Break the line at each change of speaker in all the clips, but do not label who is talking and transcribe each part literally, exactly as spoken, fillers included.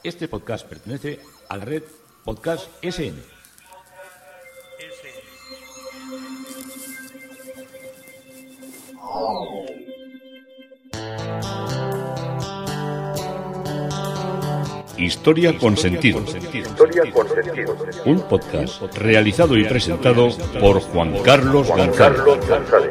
Este podcast pertenece a la red Podcast S M. Historia con sentido.
Historia con sentido.
Un podcast realizado y presentado por Juan Carlos
Juan
González.
Carlos González.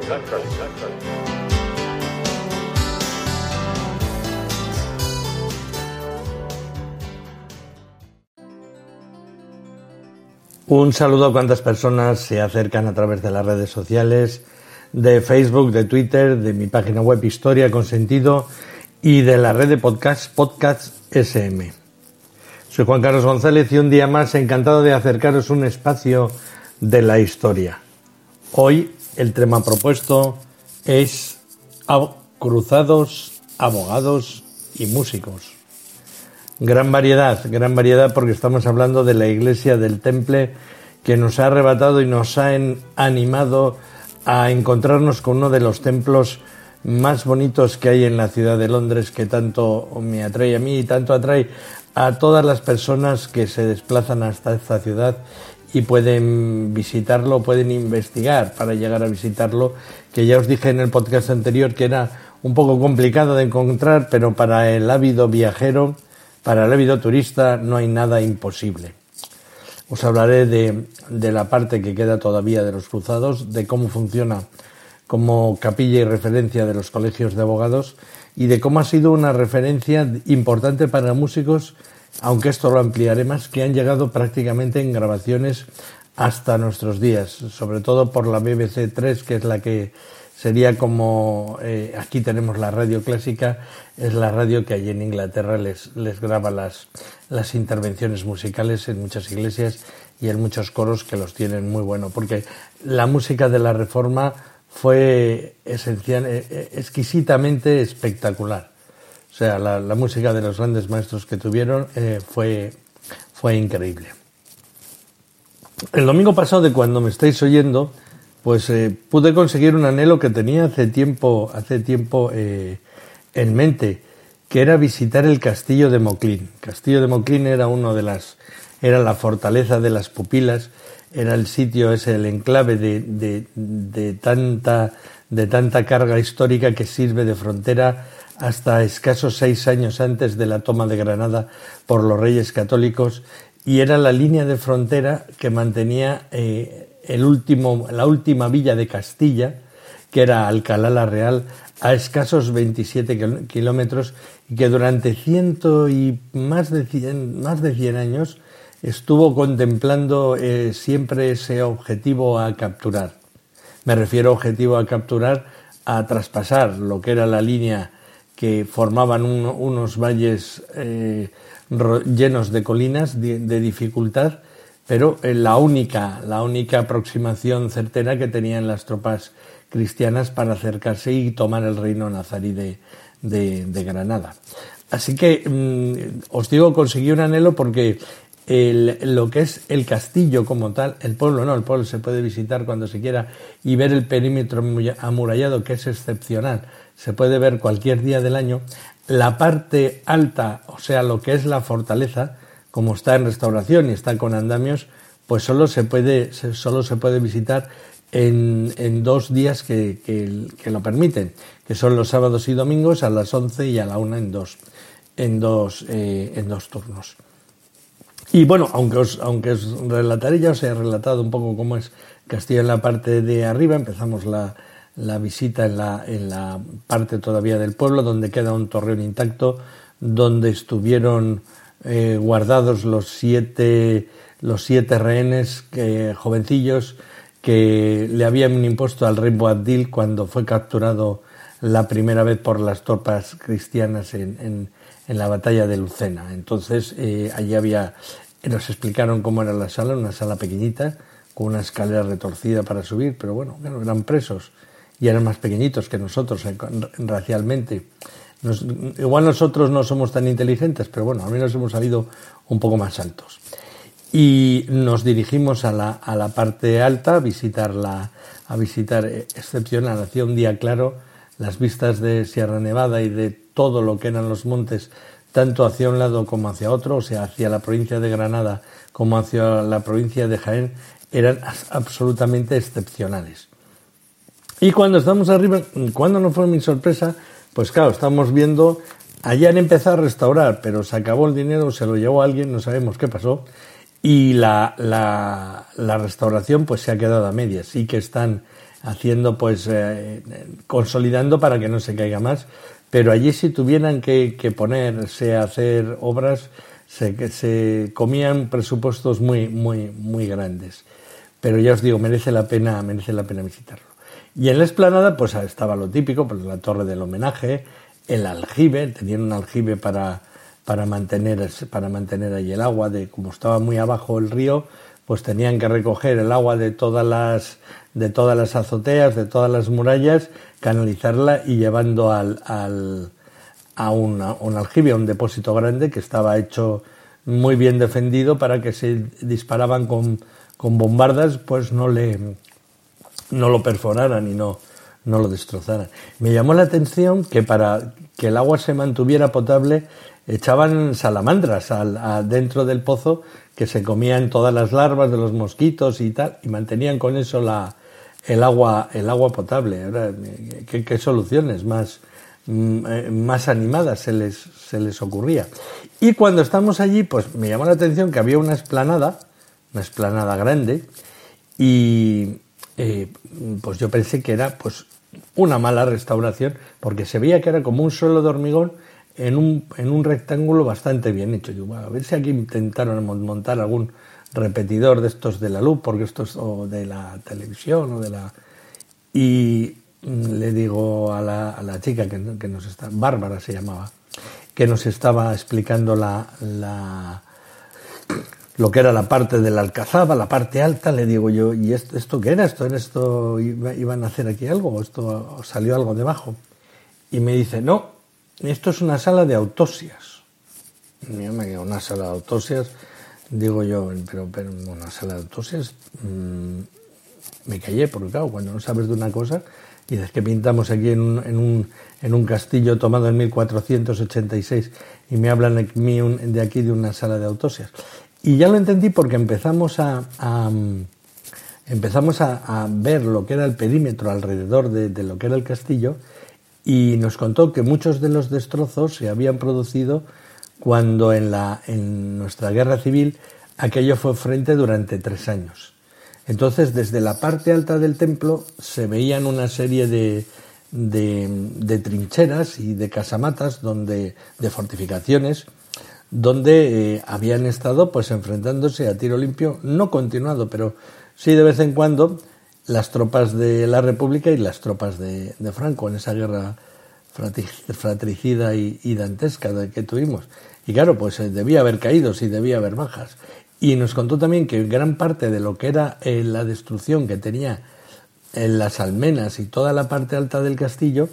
Un saludo a cuantas personas se acercan a través de las redes sociales, de Facebook, de Twitter, de mi página web Historia con Sentido y de la red de podcast Podcast S M. Soy Juan Carlos González y un día más encantado de acercaros un espacio de la historia. Hoy el tema propuesto es cruzados, abogados y músicos. Gran variedad, gran variedad porque estamos hablando de la iglesia del Temple que nos ha arrebatado y nos ha en, animado a encontrarnos con uno de los templos más bonitos que hay en la ciudad de Londres, que tanto me atrae a mí y tanto atrae a todas las personas que se desplazan hasta esta ciudad y pueden visitarlo, pueden investigar para llegar a visitarlo, que ya os dije en el podcast anterior que era un poco complicado de encontrar, pero para el ávido viajero, para el ávido turista, no hay nada imposible. Os hablaré de, de la parte que queda todavía de los cruzados, de cómo funciona como capilla y referencia de los colegios de abogados y de cómo ha sido una referencia importante para músicos, aunque esto lo ampliaré más, que han llegado prácticamente en grabaciones hasta nuestros días, sobre todo por la B B C tres, que es la que sería como, eh, aquí tenemos la radio clásica, es la radio que allí en Inglaterra les, les graba las, las intervenciones musicales en muchas iglesias y en muchos coros que los tienen muy bueno, porque la música de la Reforma fue esencial, eh, exquisitamente espectacular. O sea, la, la música de los grandes maestros que tuvieron eh, fue, fue increíble. El domingo pasado, de cuando me estáis oyendo, pues eh, pude conseguir un anhelo que tenía hace tiempo, hace tiempo eh, en mente, que era visitar el castillo de Mauclín. Castillo de Mauclín era uno de las, era la fortaleza de las pupilas, era el sitio, es el enclave de, de, de tanta, de tanta carga histórica que sirve de frontera hasta escasos seis años antes de la toma de Granada por los Reyes Católicos, y era la línea de frontera que mantenía eh, el último, la última villa de Castilla, que era Alcalá la Real, a escasos veintisiete kilómetros, y que durante ciento y más de cien, más de cien años estuvo contemplando eh, siempre ese objetivo a capturar. Me refiero a objetivo a capturar, a traspasar lo que era la línea que formaban un, unos valles eh, llenos de colinas de, de dificultad, pero la única, la única aproximación certera que tenían las tropas cristianas para acercarse y tomar el reino nazarí de, de, de Granada. Así que mmm, os digo, conseguí un anhelo porque el, lo que es el castillo como tal, el pueblo no, el pueblo se puede visitar cuando se quiera y ver el perímetro amurallado, que es excepcional, se puede ver cualquier día del año. La parte alta, o sea, lo que es la fortaleza, como está en restauración y está con andamios, pues solo se puede, solo se puede visitar en, en dos días que, que, que lo permiten, que son los sábados y domingos a las once y a la una en dos, en dos, eh, en dos turnos. Y bueno, aunque os, aunque os relataré, ya os he relatado un poco cómo es Castillo en la parte de arriba. Empezamos la, la visita en la, en la parte todavía del pueblo, donde queda un torreón intacto, donde estuvieron eh, guardados los siete, los siete rehenes eh, jovencillos que le habían impuesto al rey Boabdil cuando fue capturado la primera vez por las tropas cristianas en, en, en la batalla de Lucena. Entonces eh, allí había, nos explicaron cómo era la sala, una sala pequeñita con una escalera retorcida para subir, pero bueno, bueno eran presos y eran más pequeñitos que nosotros racialmente. Nos, igual nosotros no somos tan inteligentes, pero bueno, al menos hemos salido un poco más altos. Y nos dirigimos a la, a la parte alta a visitar, la, a visitar excepcional, hacía un día claro, las vistas de Sierra Nevada y de todo lo que eran los montes tanto hacia un lado como hacia otro, o sea, hacia la provincia de Granada como hacia la provincia de Jaén, eran absolutamente excepcionales. Y cuando estamos arriba, cuando no fue mi sorpresa, pues claro, estamos viendo, allá han empezado a restaurar, pero se acabó el dinero, se lo llevó alguien, no sabemos qué pasó, y la, la, la restauración pues se ha quedado a medias. Sí que están haciendo, pues, eh, consolidando para que no se caiga más, pero allí si tuvieran que, que ponerse a hacer obras, se, se comían presupuestos muy, muy, muy grandes. Pero ya os digo, merece la pena, merece la pena visitarlo. Y en la explanada, pues estaba lo típico, pues la torre del homenaje, el aljibe, tenían un aljibe para, para mantener, para mantener ahí el agua, de como estaba muy abajo el río, pues tenían que recoger el agua de todas las, de todas las azoteas, de todas las murallas, canalizarla y llevando al, al, a una, un aljibe, a un depósito grande que estaba hecho muy bien defendido para que si disparaban con, con bombardas, pues no le no lo perforaran y no, no lo destrozaran. Me llamó la atención que para que el agua se mantuviera potable echaban salamandras al, a, dentro del pozo que se comían todas las larvas de los mosquitos y tal, y mantenían con eso la, el agua el agua potable. Ahora, ¿qué, qué soluciones más, más animadas se les, se les ocurría? Y cuando estamos allí, pues me llamó la atención que había una explanada, una explanada grande, y eh, pues yo pensé que era pues una mala restauración, porque se veía que era como un suelo de hormigón en un, en un rectángulo bastante bien hecho. Yo, bueno, a ver si aquí intentaron montar algún repetidor de estos de la luz, porque esto es, o de la televisión, o de la... Y le digo a la, a la chica que, que nos está, Bárbara se llamaba, que nos estaba explicando la, la lo que era la parte de la alcazaba, la parte alta, le digo yo, ¿y esto, esto qué era? ¿Esto, esto iban a hacer aquí algo? ¿O esto salió algo debajo? Y me dice, no, esto es una sala de autopsias. Y yo me digo, una sala de autopsias, digo yo, pero, pero una sala de autopsias, mmm, me callé, porque claro, cuando no sabes de una cosa, y dices que pintamos aquí en un, en un, en un castillo tomado en mil cuatrocientos ochenta y seis, y me hablan de aquí de una sala de autopsias. Y ya lo entendí porque empezamos a, a empezamos a, a ver lo que era el perímetro alrededor de, de lo que era el castillo, y nos contó que muchos de los destrozos se habían producido cuando en, la, en nuestra guerra civil aquello fue frente durante tres años. Entonces, desde la parte alta del templo se veían una serie de, de, de trincheras y de casamatas, donde, de fortificaciones, donde eh, habían estado pues enfrentándose a tiro limpio, no continuado, pero sí de vez en cuando, las tropas de la República y las tropas de, de Franco en esa guerra fratricida y, y dantesca que tuvimos. Y claro, pues eh, debía haber caídos y debía haber bajas. Y nos contó también que gran parte de lo que era eh, la destrucción que tenía en las almenas y toda la parte alta del castillo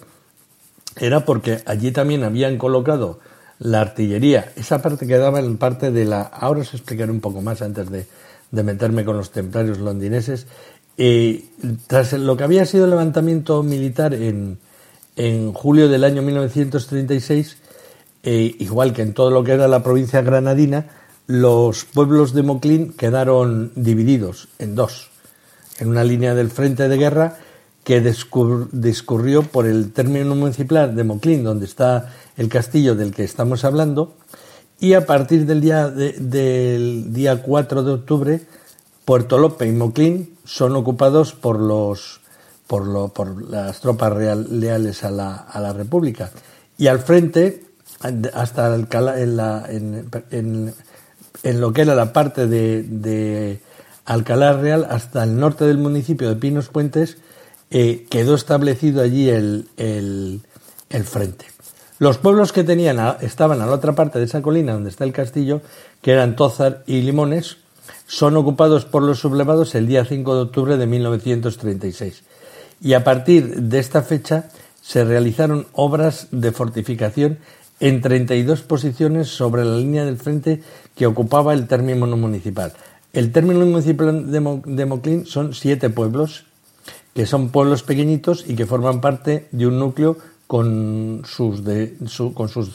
era porque allí también habían colocado la artillería, esa parte que daba en parte de la... Ahora os explicaré un poco más antes de, de meterme con los templarios londineses. Eh, tras lo que había sido el levantamiento militar en, en julio del año mil novecientos treinta y seis, eh, igual que en todo lo que era la provincia granadina, los pueblos de Moclín quedaron divididos en dos, en una línea del frente de guerra que discurrió por el término municipal de Moclín, donde está el castillo del que estamos hablando, y a partir del día, de, del día cuatro de octubre, Puerto Lope y Moclín son ocupados por los por, lo, por las tropas real, leales a la, a la República. Y al frente, hasta Alcalá, en, la, en, en, en lo que era la parte de, de Alcalá Real, hasta el norte del municipio de Pinos Puentes, eh, quedó establecido allí el, el, el frente. Los pueblos que tenían a, estaban a la otra parte de esa colina donde está el castillo, que eran Tózar y Limones, son ocupados por los sublevados el día cinco de octubre de mil novecientos treinta y seis. Y a partir de esta fecha se realizaron obras de fortificación en treinta y dos posiciones sobre la línea del frente que ocupaba el término municipal. El término municipal de, Mo, de Moclín son siete pueblos, que son pueblos pequeñitos y que forman parte de un núcleo con sus, de, su, con sus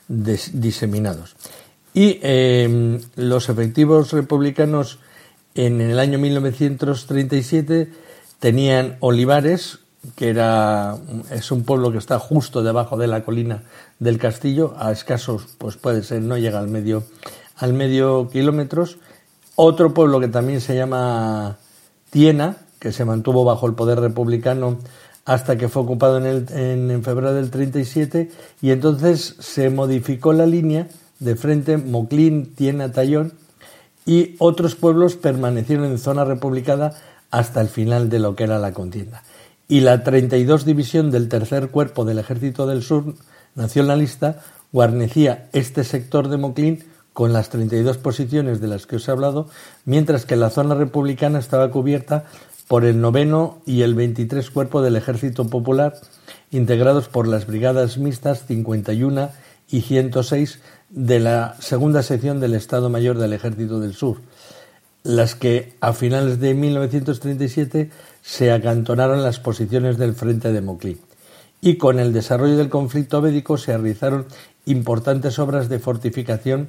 des, diseminados. Y eh, los efectivos republicanos en el año mil novecientos treinta y siete tenían Olivares, que era es un pueblo que está justo debajo de la colina del castillo, a escasos, pues puede ser, no llega al medio, al medio kilómetros. Otro pueblo que también se llama Tiena, que se mantuvo bajo el poder republicano hasta que fue ocupado en, el, en, en febrero del treinta y siete, y entonces se modificó la línea de frente Moclín, Tiena, Tallón, y otros pueblos permanecieron en zona republicana hasta el final de lo que era la contienda. Y la treinta y dos División del Tercer Cuerpo del Ejército del Sur nacionalista guarnecía este sector de Moclín con las treinta y dos posiciones de las que os he hablado, mientras que la zona republicana estaba cubierta por el noveno y el veintitrés Cuerpo del Ejército Popular, integrados por las brigadas mixtas cincuenta y uno y ciento seis de la segunda sección del Estado Mayor del Ejército del Sur, las que a finales de mil novecientos treinta y siete se acantonaron en las posiciones del frente de Moclín. Y con el desarrollo del conflicto bélico se realizaron importantes obras de fortificación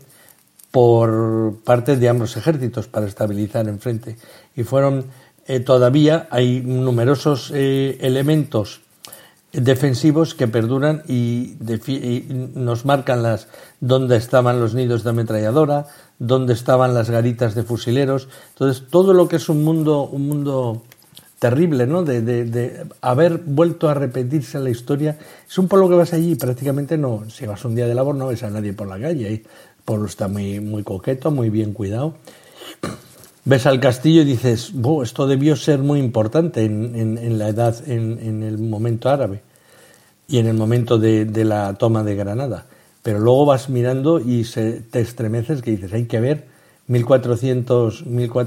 por parte de ambos ejércitos para estabilizar en frente. Y fueron eh, todavía hay numerosos eh, elementos defensivos que perduran y, defi- y nos marcan las dónde estaban los nidos de ametralladora, dónde estaban las garitas de fusileros. Entonces, todo lo que es un mundo un mundo terrible, ¿no? De, de, de haber vuelto a repetirse la historia. Es un pueblo que vas allí y prácticamente no, si vas un día de labor no ves a nadie por la calle. El pueblo está muy, muy coqueto, muy bien cuidado. Ves al castillo y dices, oh, esto debió ser muy importante en, en, en la edad, en, en el momento árabe y en el momento de, de la toma de Granada. Pero luego vas mirando y se, te estremeces que dices, hay que ver mil cuatrocientos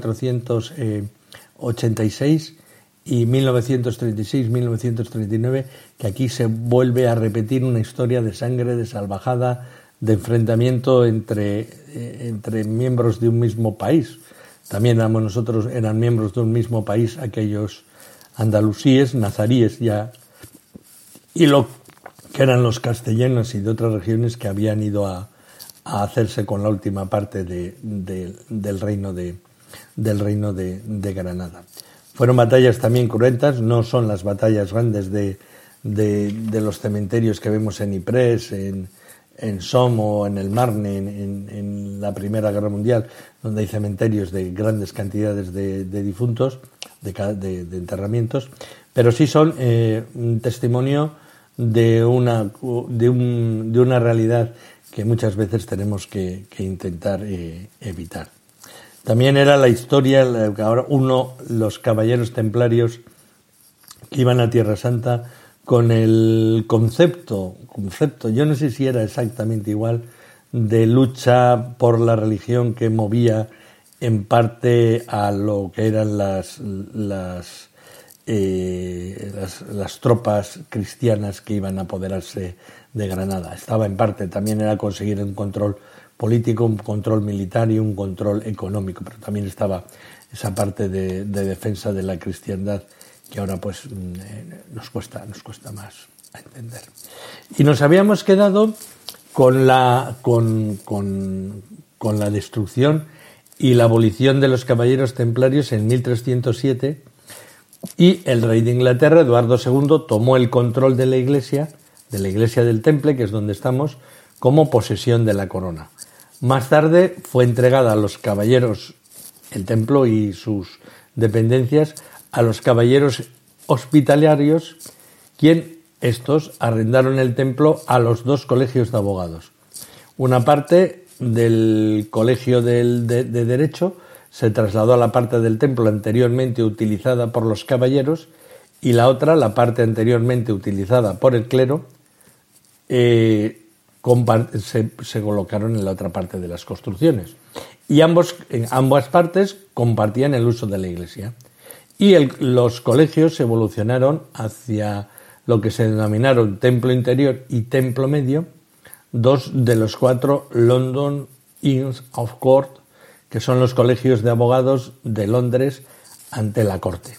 ochenta y seis y mil novecientos treinta y seis, mil novecientos treinta y nueve, que aquí se vuelve a repetir una historia de sangre, de salvajada, de enfrentamiento entre, eh, entre miembros de un mismo país. También éramos nosotros, eran miembros de un mismo país aquellos andalusíes, nazaríes ya, y lo que eran los castellanos y de otras regiones que habían ido a, a hacerse con la última parte de, de, del reino, de, del reino de, de Granada. Fueron batallas también cruentas, no son las batallas grandes de, de, de los cementerios que vemos en Ypres, en en Somme o en el Marne, en, en, en la Primera Guerra Mundial, donde hay cementerios de grandes cantidades de, de difuntos, de, de, de enterramientos, pero sí son eh, un testimonio de una, de, un, de una realidad que muchas veces tenemos que, que intentar eh, evitar. También era la historia, ahora uno, los caballeros templarios que iban a Tierra Santa con el concepto, concepto, yo no sé si era exactamente igual, de lucha por la religión que movía en parte a lo que eran las, las, eh, las, las tropas cristianas que iban a apoderarse de Granada. Estaba en parte, también era conseguir un control político, un control militar y un control económico, pero también estaba esa parte de, de defensa de la cristiandad que ahora pues nos cuesta, nos cuesta más a entender. Y nos habíamos quedado con la, con, con, con la destrucción y la abolición de los caballeros templarios en mil trescientos siete, y el rey de Inglaterra, Eduardo segundo, tomó el control de la iglesia, de la iglesia del Temple, que es donde estamos, como posesión de la corona. Más tarde fue entregada a los caballeros, el templo y sus dependencias, a los caballeros hospitalarios, quien estos arrendaron el templo a los dos colegios de abogados. Una parte del colegio del, de, de Derecho se trasladó a la parte del templo anteriormente utilizada por los caballeros, y la otra, la parte anteriormente utilizada por el clero, eh, se, se colocaron en la otra parte de las construcciones. Y ambos, en ambas partes compartían el uso de la iglesia. Y el, los colegios evolucionaron hacia lo que se denominaron templo interior y templo medio, dos de los cuatro London Inns of Court, que son los colegios de abogados de Londres ante la corte.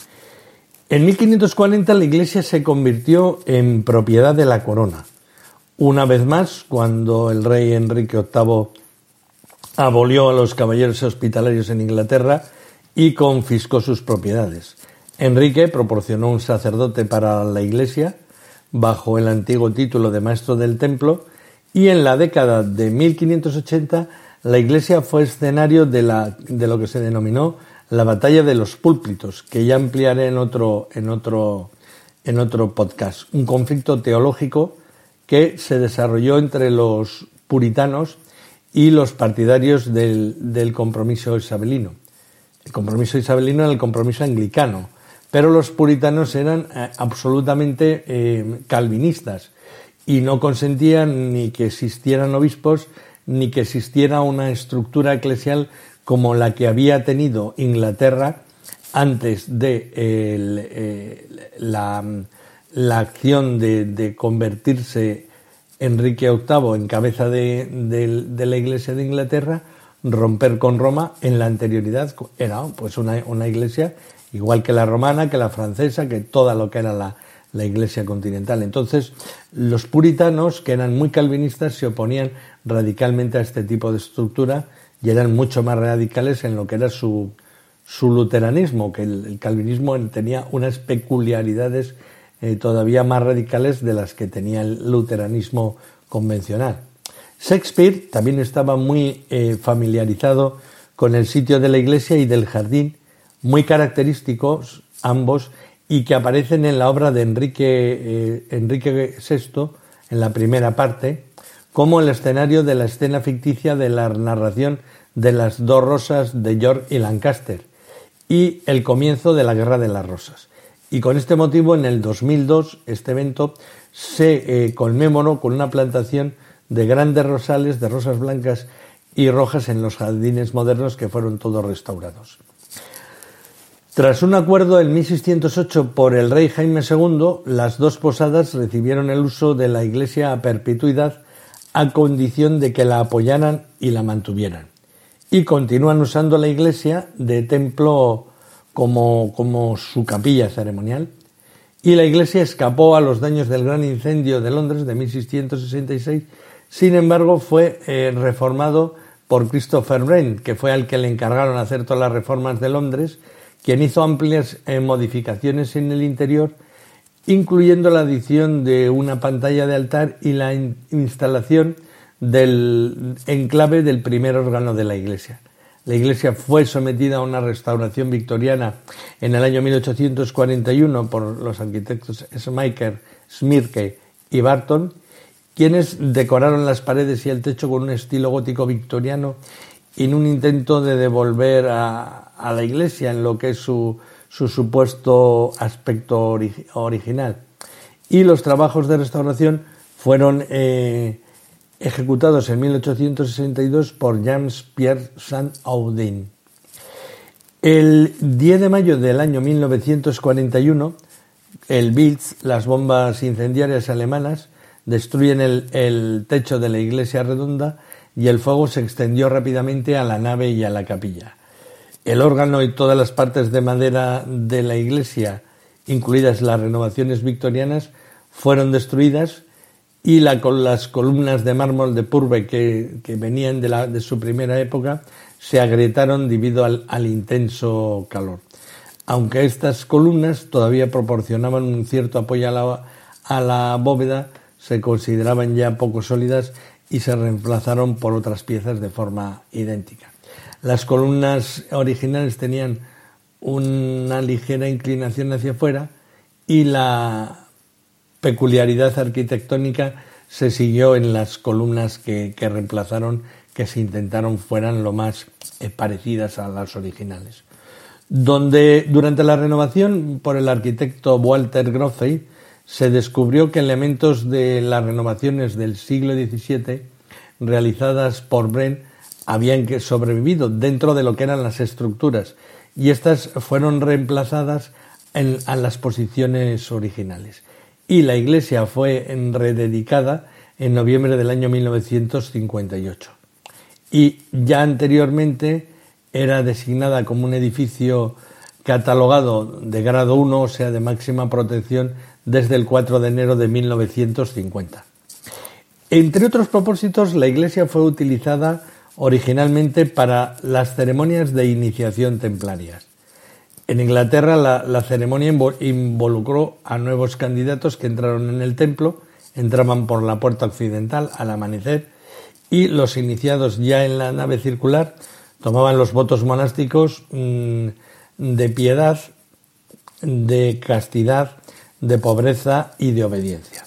En mil quinientos cuarenta la iglesia se convirtió en propiedad de la corona. Una vez más, cuando el rey Enrique octavo abolió a los caballeros hospitalarios en Inglaterra y confiscó sus propiedades. Enrique proporcionó un sacerdote para la Iglesia bajo el antiguo título de maestro del templo, y en la década de mil quinientos ochenta la Iglesia fue escenario de, la, de lo que se denominó la batalla de los púlpitos, que ya ampliaré en otro, en otro, en otro podcast. Un conflicto teológico que se desarrolló entre los puritanos y los partidarios del, del compromiso isabelino. El compromiso isabelino era el compromiso anglicano, pero los puritanos eran eh, absolutamente eh, calvinistas y no consentían ni que existieran obispos ni que existiera una estructura eclesial como la que había tenido Inglaterra antes de eh, el, eh, la, la acción de, de convertirse Enrique octavo en cabeza de, de, de la Iglesia de Inglaterra, romper con Roma. En la anterioridad era pues una, una iglesia igual que la romana, que la francesa, que toda lo que era la, la Iglesia continental. Entonces, los puritanos, que eran muy calvinistas, se oponían radicalmente a este tipo de estructura y eran mucho más radicales en lo que era su, su luteranismo, que el, el calvinismo tenía unas peculiaridades eh, todavía más radicales de las que tenía el luteranismo convencional. Shakespeare también estaba muy eh, familiarizado con el sitio de la iglesia y del jardín, muy característicos ambos, y que aparecen en la obra de Enrique, eh, Enrique sexto, en la primera parte, como el escenario de la escena ficticia de la narración de las dos rosas de York y Lancaster y el comienzo de la Guerra de las Rosas. Y con este motivo, en el dos mil dos, este evento se eh, conmemoró con una plantación de grandes rosales de rosas blancas y rojas en los jardines modernos, que fueron todos restaurados. Tras un acuerdo en mil seiscientos ocho por el rey Jaime segundo, las dos posadas recibieron el uso de la iglesia a perpetuidad a condición de que la apoyaran y la mantuvieran. Y continúan usando la iglesia de templo como, como su capilla ceremonial. Y la iglesia escapó a los daños del gran incendio de Londres de mil seiscientos sesenta y seis. Sin embargo, fue eh, reformado por Christopher Wren, que fue al que le encargaron hacer todas las reformas de Londres, quien hizo amplias eh, modificaciones en el interior, incluyendo la adición de una pantalla de altar y la in- instalación del enclave del primer órgano de la iglesia. La iglesia fue sometida a una restauración victoriana en el año mil ochocientos cuarenta y uno por los arquitectos Schmeicke, Smirke y Barton, quienes decoraron las paredes y el techo con un estilo gótico victoriano en un intento de devolver a, a la iglesia en lo que es su, su supuesto aspecto ori- original. Y los trabajos de restauración fueron eh, ejecutados en mil ochocientos sesenta y dos por James Pierre Saint-Audin. El diez de mayo del año mil novecientos cuarenta y uno, el Blitz, las bombas incendiarias alemanas, destruyen el, el techo de la iglesia redonda y el fuego se extendió rápidamente a la nave y a la capilla. El órgano y todas las partes de madera de la iglesia, incluidas las renovaciones victorianas, fueron destruidas, y la, con las columnas de mármol de Purbeck que, que venían de, la, de su primera época se agrietaron debido al, al intenso calor. Aunque estas columnas todavía proporcionaban un cierto apoyo a la, a la bóveda, se consideraban ya poco sólidas y se reemplazaron por otras piezas de forma idéntica. Las columnas originales tenían una ligera inclinación hacia afuera y la peculiaridad arquitectónica se siguió en las columnas que, que reemplazaron, que se intentaron fueran lo más eh, parecidas a las originales. Donde durante la renovación por el arquitecto Walter Groffey se descubrió que elementos de las renovaciones del siglo diecisiete realizadas por Wren habían que sobrevivido dentro de lo que eran las estructuras, y estas fueron reemplazadas en, a las posiciones originales. Y la iglesia fue rededicada en noviembre del año mil novecientos cincuenta y ocho. Y ya anteriormente era designada como un edificio catalogado de grado uno, o sea, de máxima protección, desde el cuatro de enero de mil novecientos cincuenta. Entre otros propósitos, la iglesia fue utilizada originalmente para las ceremonias de iniciación templarias. En Inglaterra la, la ceremonia involucró a nuevos candidatos que entraron en el templo, entraban por la puerta occidental al amanecer y los iniciados ya en la nave circular tomaban los votos monásticos mmm, de piedad, de castidad, de pobreza y de obediencia.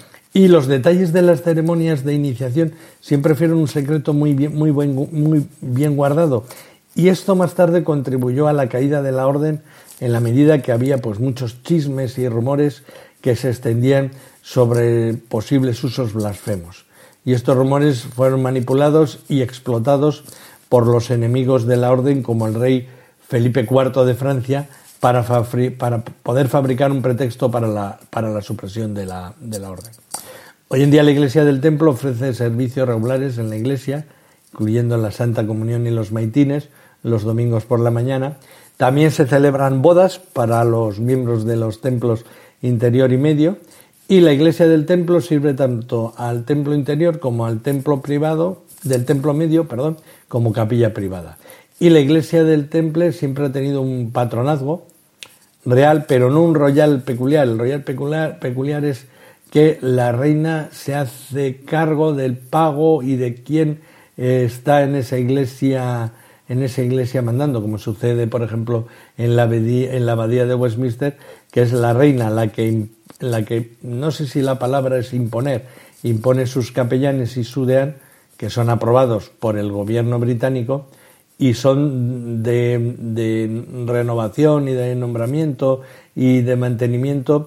Y los detalles de las ceremonias de iniciación siempre fueron un secreto muy bien, muy buen, muy bien guardado. Y esto más tarde contribuyó a la caída de la orden en la medida que había pues muchos chismes y rumores que se extendían sobre posibles usos blasfemos. Y estos rumores fueron manipulados y explotados por los enemigos de la orden, como el rey Felipe cuarto de Francia, para, fabri- para poder fabricar un pretexto para la, para la supresión de la, de la orden. Hoy en día la Iglesia del Templo ofrece servicios regulares en la iglesia, incluyendo la Santa Comunión y los maitines, los domingos por la mañana. También se celebran bodas para los miembros de los templos interior y medio, y la Iglesia del Templo sirve tanto al templo interior como al templo privado, del templo medio, perdón, como capilla privada. Y la Iglesia del Temple siempre ha tenido un patronazgo real, pero no un royal peculiar. El royal peculiar, peculiar es que la reina se hace cargo del pago y de quién eh, está en esa iglesia en esa iglesia mandando, como sucede, por ejemplo, en la abadía, en la abadía de Westminster, que es la reina la que, la que, no sé si la palabra es imponer, impone sus capellanes y su deán, que son aprobados por el gobierno británico y son de, de renovación y de nombramiento y de mantenimiento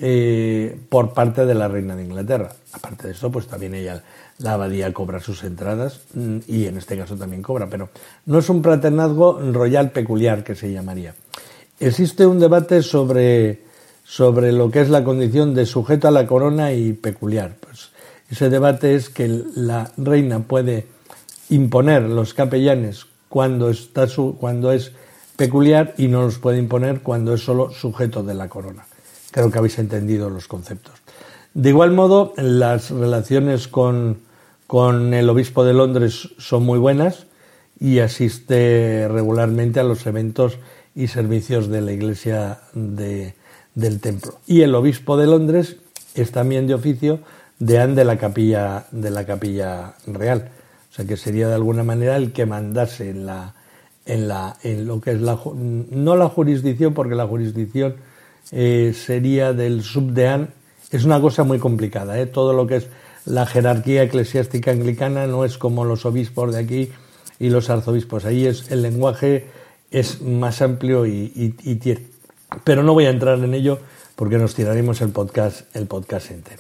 Eh, por parte de la reina de Inglaterra. Aparte de eso, pues también ella, la abadía, cobra sus entradas y en este caso también cobra, pero no es un patronazgo royal peculiar que se llamaría. Existe un debate sobre, sobre lo que es la condición de sujeto a la corona y peculiar. Pues ese debate es que la reina puede imponer los capellanes cuando, está su, cuando es peculiar y no los puede imponer cuando es solo sujeto de la corona. Creo que habéis entendido los conceptos. De igual modo, las relaciones con, con el obispo de Londres son muy buenas y asiste regularmente a los eventos y servicios de la Iglesia de, del Templo. Y el obispo de Londres es también de oficio deán de la capilla, de la capilla real. O sea que sería de alguna manera el que mandase en, la, en, la, en lo que es la, no la jurisdicción, porque la jurisdicción Eh, sería del subdeán. Es una cosa muy complicada, ¿eh? Todo lo que es la jerarquía eclesiástica anglicana no es como los obispos de aquí y los arzobispos. Ahí es, el lenguaje es más amplio y, y, y tiene. Pero no voy a entrar en ello porque nos tiraremos el podcast, el podcast entero.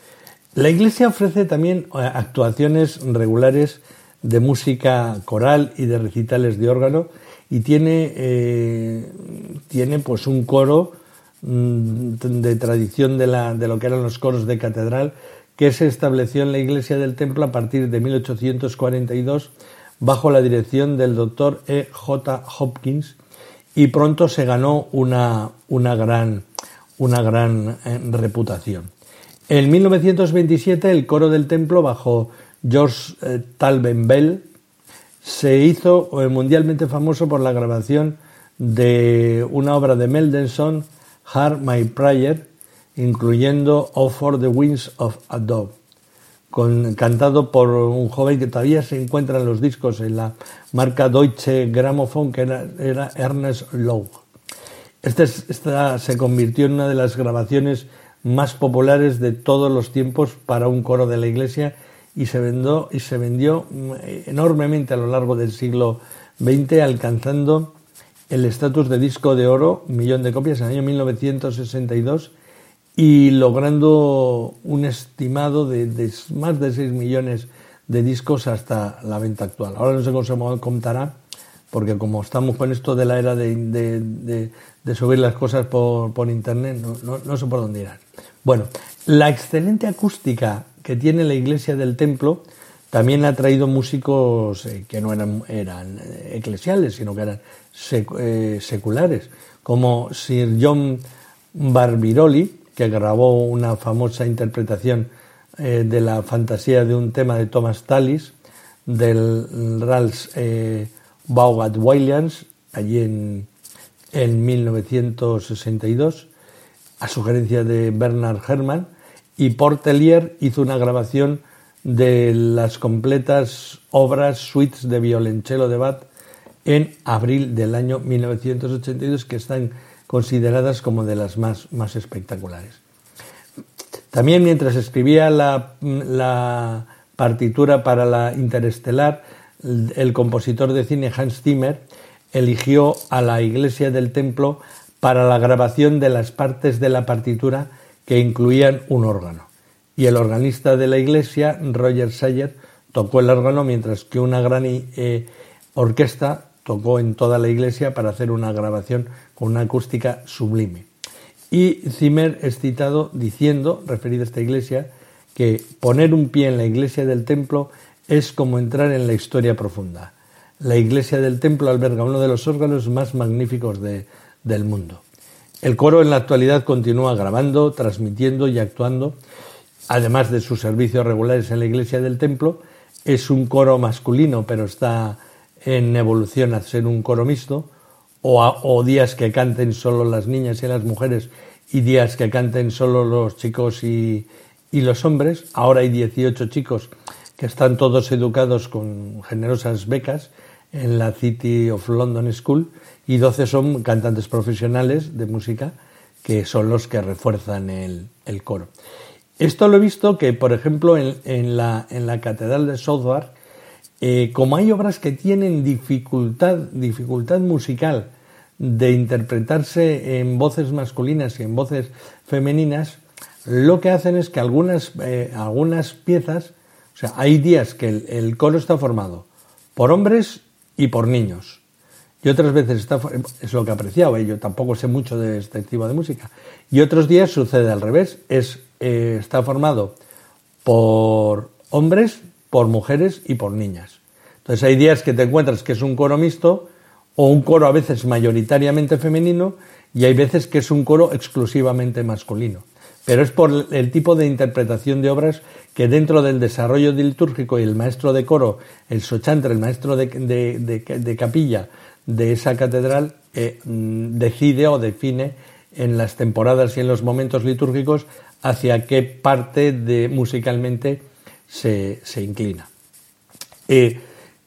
La Iglesia ofrece también actuaciones regulares de música coral y de recitales de órgano y tiene, eh, tiene pues un coro de tradición de, la, de lo que eran los coros de catedral, que se estableció en la Iglesia del Templo a partir de mil ochocientos cuarenta y dos bajo la dirección del doctor E J Hopkins, y pronto se ganó una, una gran, una gran eh, reputación. En mil novecientos veintisiete el coro del templo bajo George eh, Talben Bell se hizo eh, mundialmente famoso por la grabación de una obra de Mendelssohn, Hear My Prayer, incluyendo Oh for the Wings of a Dove, con, cantado por un joven que todavía se encuentra en los discos en la marca Deutsche Grammophon, que era, era Ernest Lowe. Esta, esta se convirtió en una de las grabaciones más populares de todos los tiempos para un coro de la Iglesia y se vendió, y se vendió enormemente a lo largo del siglo veinte, alcanzando el estatus de disco de oro, un millón de copias en el año mil novecientos sesenta y dos y logrando un estimado de, de más de seis millones de discos hasta la venta actual. Ahora no sé cómo se contará, porque como estamos con esto de la era de, de, de, de subir las cosas por, por internet, no, no, no sé por dónde irán. Bueno, la excelente acústica que tiene la Iglesia del Templo también ha traído músicos eh, que no eran, eran eclesiales, sino que eran sec, eh, seculares, como Sir John Barbirolli, que grabó una famosa interpretación eh, de la fantasía de un tema de Thomas Tallis, del Ralph eh, Vaughan Williams, allí en, en mil novecientos sesenta y dos, a sugerencia de Bernard Herrmann, y Portelier hizo una grabación de las completas obras suites de violonchelo de Bach en abril del año mil novecientos ochenta y dos, que están consideradas como de las más, más espectaculares. También, mientras escribía la, la partitura para la Interestelar, el, el compositor de cine Hans Zimmer eligió a la Iglesia del Templo para la grabación de las partes de la partitura que incluían un órgano. Y el organista de la iglesia, Roger Sayer, tocó el órgano, mientras que una gran eh, orquesta tocó en toda la iglesia para hacer una grabación con una acústica sublime. Y Zimmer es citado diciendo, referido a esta iglesia, que poner un pie en la iglesia del templo es como entrar en la historia profunda. La iglesia del templo alberga uno de los órganos más magníficos de, del mundo. El coro en la actualidad continúa grabando, transmitiendo y actuando. Además de sus servicios regulares en la iglesia del templo, es un coro masculino, pero está en evolución a ser un coro mixto, o, a, o días que canten solo las niñas y las mujeres y días que canten solo los chicos y, y los hombres. Ahora hay dieciocho chicos que están todos educados con generosas becas en la City of London School, y doce son cantantes profesionales de música, que son los que refuerzan el, el coro. Esto lo he visto que, por ejemplo, en, en, la, en la Catedral de Southwark, eh, como hay obras que tienen dificultad, dificultad musical de interpretarse en voces masculinas y en voces femeninas, lo que hacen es que algunas, eh, algunas piezas, o sea, hay días que el, el coro está formado por hombres y por niños, y otras veces está, es lo que apreciaba, y yo tampoco sé mucho de este tipo de música, y otros días sucede al revés, es, eh, está formado por hombres, por mujeres y por niñas. Entonces hay días que te encuentras que es un coro mixto, o un coro a veces mayoritariamente femenino, y hay veces que es un coro exclusivamente masculino. Pero es por el tipo de interpretación de obras que dentro del desarrollo litúrgico, y el maestro de coro, el sochantre, el maestro de, de, de, de capilla de esa catedral, eh, decide o define en las temporadas y en los momentos litúrgicos hacia qué parte de musicalmente se, se inclina. Eh,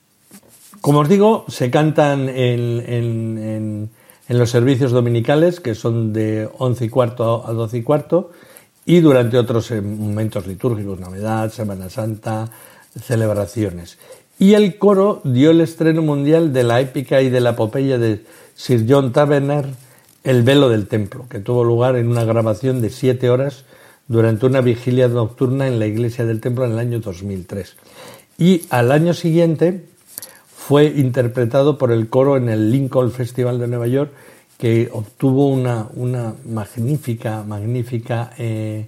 como os digo, se cantan en, en, en, en los servicios dominicales, que son de once y cuarto a doce y cuarto, y durante otros momentos litúrgicos, Navidad, Semana Santa, celebraciones. Y el coro dio el estreno mundial de la épica y de la epopeya de Sir John Tavener, El velo del templo, que tuvo lugar en una grabación de siete horas durante una vigilia nocturna en la iglesia del templo en el año dos mil tres. Y al año siguiente fue interpretado por el coro en el Lincoln Festival de Nueva York, que obtuvo una, una magnífica, magnífica eh,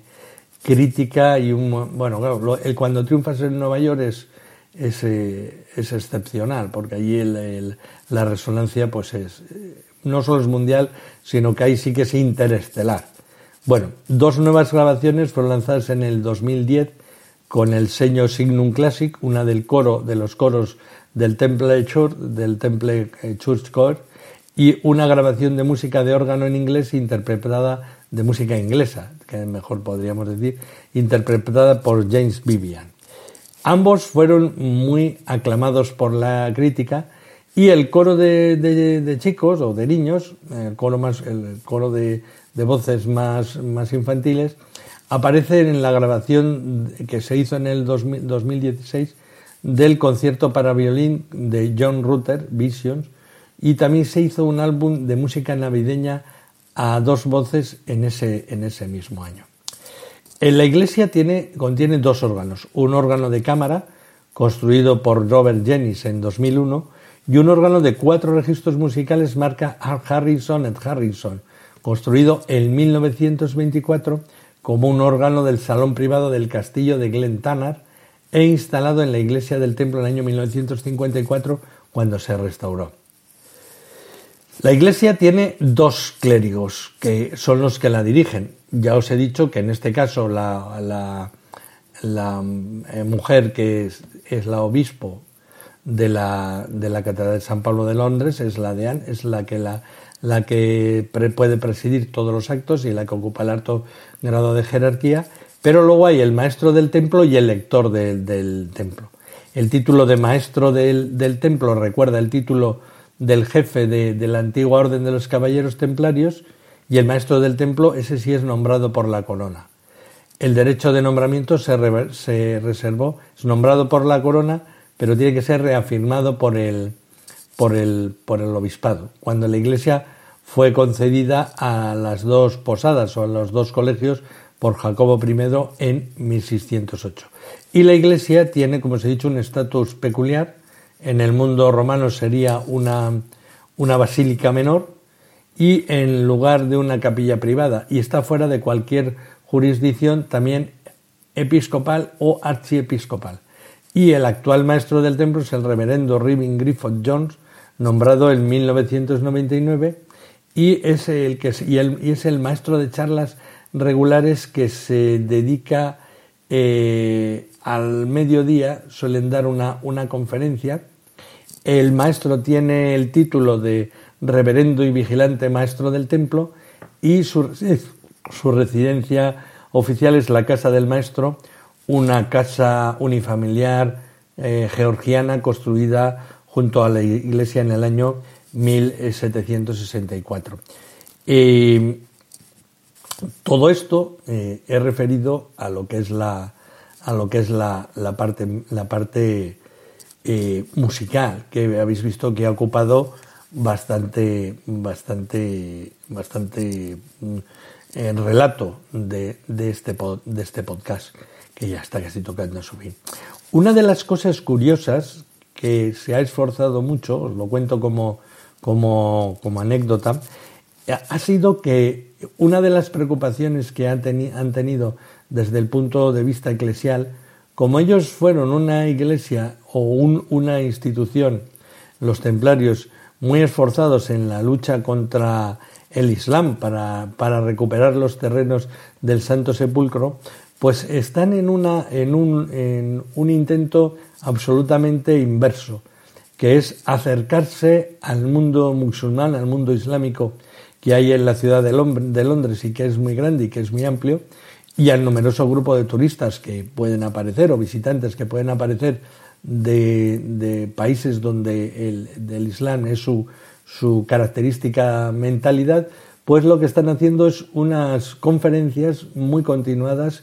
crítica y un, bueno, claro, lo, el cuando triunfas en Nueva York es, es, eh, es excepcional, porque allí el, el, la resonancia pues es, no solo es mundial, sino que ahí sí que es interestelar. Bueno, dos nuevas grabaciones fueron lanzadas en el dos mil diez con el sello Signum Classic, una del coro, de los coros del Temple Church, del Temple Church Choir, y una grabación de música de órgano en inglés interpretada, de música inglesa, que mejor podríamos decir, interpretada por James Vivian. Ambos fueron muy aclamados por la crítica, y el coro de, de, de chicos o de niños, el coro, más, el coro de, de voces más, más infantiles, aparece en la grabación que se hizo en el dos mil dieciséis del concierto para violín de John Rutter, Visions, y también se hizo un álbum de música navideña a dos voces en ese, en ese mismo año. En la iglesia tiene, contiene dos órganos, un órgano de cámara construido por Robert Jennings en dos mil uno y un órgano de cuatro registros musicales marca Harrison and Harrison, construido en mil novecientos veinticuatro como un órgano del salón privado del castillo de Glentannar e instalado en la iglesia del templo en el año mil novecientos cincuenta y cuatro, cuando se restauró. La iglesia tiene dos clérigos, que son los que la dirigen. Ya os he dicho que en este caso la, la, la eh, mujer que es, es la obispo de la, de la Catedral de San Pablo de Londres, es la de Anne, es la que, la, la que pre, puede presidir todos los actos y la que ocupa el alto grado de jerarquía, pero luego hay el maestro del templo y el lector de, del templo. El título de maestro del, del templo recuerda el título del jefe de, de la antigua orden de los caballeros templarios, y el maestro del templo, ese sí es nombrado por la corona. El derecho de nombramiento se, re, se reservó, es nombrado por la corona, pero tiene que ser reafirmado por el, por el, por el obispado. Cuando la Iglesia fue concedida a las dos posadas o a los dos colegios por Jacobo primero en mil seiscientos ocho. Y la Iglesia tiene, como os he dicho, un estatus peculiar. En el mundo romano sería una, una basílica menor y en lugar de una capilla privada, y está fuera de cualquier jurisdicción también episcopal o archiepiscopal. Y el actual maestro del templo es el reverendo Reuben Griffith Jones, nombrado en mil novecientos noventa y nueve, y es el, que, y el, y es el maestro de charlas regulares que se dedica eh, al mediodía, suelen dar una, una conferencia. El maestro tiene el título de reverendo y vigilante maestro del templo y su, su residencia oficial es la casa del maestro, una casa unifamiliar eh, georgiana construida junto a la iglesia en el año mil setecientos sesenta y cuatro. Eh, todo esto eh, es referido a lo que es la a lo que es la, la parte la parte eh, musical, que habéis visto que ha ocupado bastante bastante bastante el relato de, de este pod, de este podcast, que ya está casi tocando su fin. Una de las cosas curiosas que se ha esforzado mucho, os lo cuento como, como, como anécdota, ha sido que una de las preocupaciones que han, teni- han tenido desde el punto de vista eclesial, como ellos fueron una iglesia o un, una institución, los templarios, muy esforzados en la lucha contra el Islam para, para recuperar los terrenos del Santo Sepulcro, pues están en, una, en, un, en un intento absolutamente inverso, que es acercarse al mundo musulmán, al mundo islámico que hay en la ciudad de Londres y que es muy grande y que es muy amplio, y al numeroso grupo de turistas que pueden aparecer o visitantes que pueden aparecer de, de países donde el, el Islam es su, su característica mentalidad, pues lo que están haciendo es unas conferencias muy continuadas.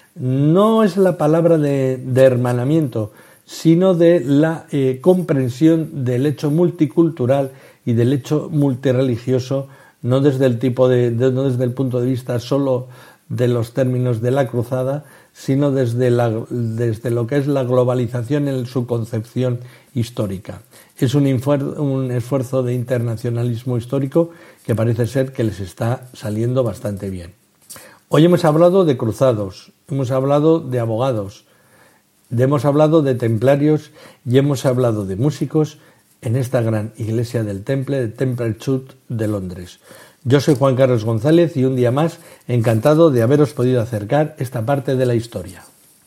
No es la palabra de, de hermanamiento, sino de la eh, comprensión del hecho multicultural y del hecho multireligioso, no desde el tipo de, de no desde el punto de vista solo de los términos de la cruzada, sino desde, la, desde lo que es la globalización en su concepción histórica. Es un, infuer- un esfuerzo de internacionalismo histórico que parece ser que les está saliendo bastante bien. Hoy hemos hablado de cruzados, hemos hablado de abogados, hemos hablado de templarios y hemos hablado de músicos en esta gran iglesia del Temple, de Temple Church de Londres. Yo soy Juan Carlos González y un día más encantado de haberos podido acercar esta parte de la historia.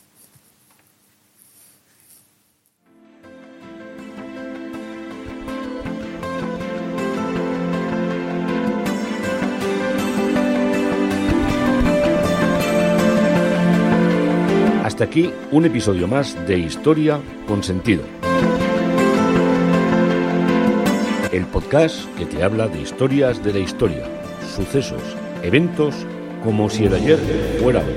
Hasta aquí un episodio más de Historia con Sentido. El podcast que te habla de historias de la historia, sucesos, eventos, como si el ayer fuera hoy.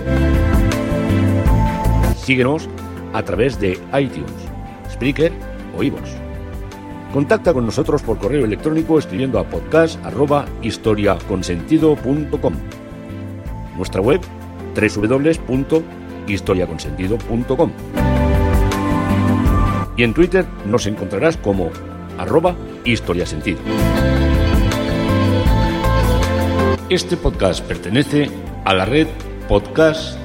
Síguenos a través de iTunes, Spreaker o iVoox. Contacta con nosotros por correo electrónico escribiendo a podcast arroba historiaconsentido punto com. Nuestra web doble u doble u doble u punto historia con sentido punto com. Y en Twitter nos encontrarás como arroba historiasentido. Este podcast pertenece a la red Podcast